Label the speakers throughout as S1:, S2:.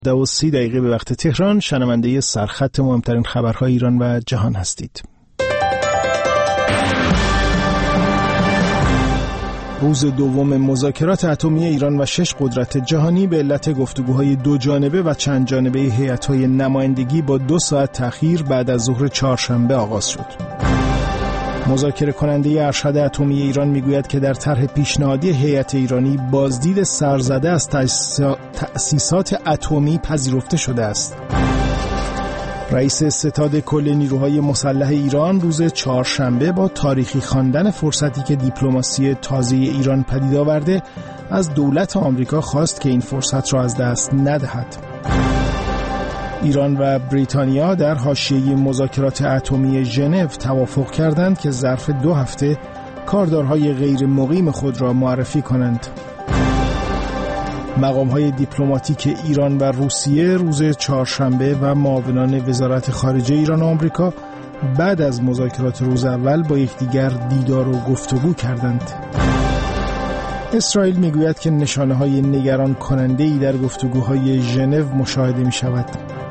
S1: 12:30 به وقت تهران شنونده سرخط مهمترین خبرهای ایران و جهان هستید. روز دوم مذاکرات اتمی ایران و 6 قدرت جهانی به علت گفتگوهای دو جانبه و چند جانبه هیئت‌های نمایندگی با 2 ساعت تأخیر بعد از ظهر چهارشنبه آغاز شد. مذاکره کننده ارشد اتمی ایران میگوید که در طرح پیشنهادی هیئت ایرانی بازدید سرزده از تأسیسات اتمی پذیرفته شده است. رئیس ستاد کل نیروهای مسلح ایران روز چهارشنبه با تاریخی خواندن فرصتی که دیپلماسی تازه ایران پدید آورده از دولت آمریکا خواست که این فرصت را از دست ندهد. ایران و بریتانیا در حاشیه مذاکرات اتمی ژنو توافق کردند که ظرف 2 هفته کاردارهای غیر مقیم خود را معرفی کنند. مقام‌های دیپلماتیک ایران و روسیه روز چهارشنبه و معاونان وزارت خارجه ایران و آمریکا بعد از مذاکرات روز اول با یکدیگر دیدار و گفتگو کردند. اسرائیل میگوید که نشانه‌های نگران کننده‌ای در گفتگوهای ژنو مشاهده می‌شود.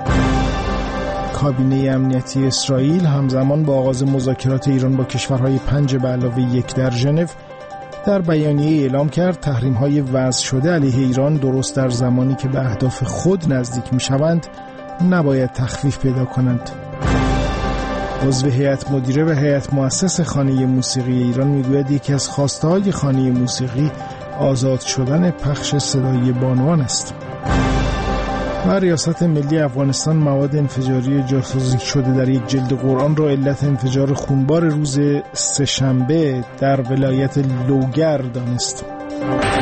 S1: کابینه امنیتی اسرائیل همزمان با آغاز مذاکرات ایران با کشورهای 5 به علاوه 1 در ژنو در بیانیه اعلام کرد تحریم‌های وضع شده علیه ایران درست در زمانی که به اهداف خود نزدیک می‌شوند نباید تخفیف پیدا کنند. عضو هیئت مدیره و هیئت مؤسس خانه موسیقی ایران میگوید یکی از خواسته‌های خانه موسیقی آزاد شدن پخش صدای بانوان است. و ریاست ملی افغانستان مواد انفجاری جاسوسی شده در یک جلد قرآن را علت انفجار خونبار روز سه‌شنبه در ولایت لوگر دانست.